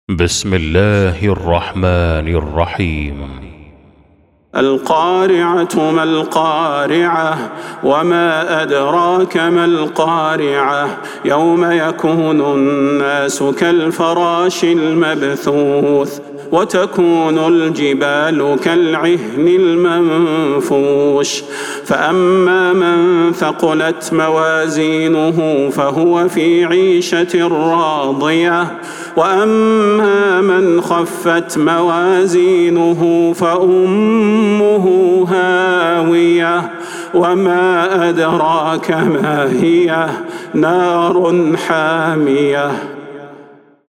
بسم الله الرحمن الرحيم. القارعة ما القارعة وما أدراك ما القارعة يوم يكون الناس كالفراش المبثوث وتكون الجبال كالعهن المنفوش فأما من ثقلت موازينه فهو في عيشة راضية وأما من خفت موازينه فأمه هاوية وما أدراك ما هي نار حامية.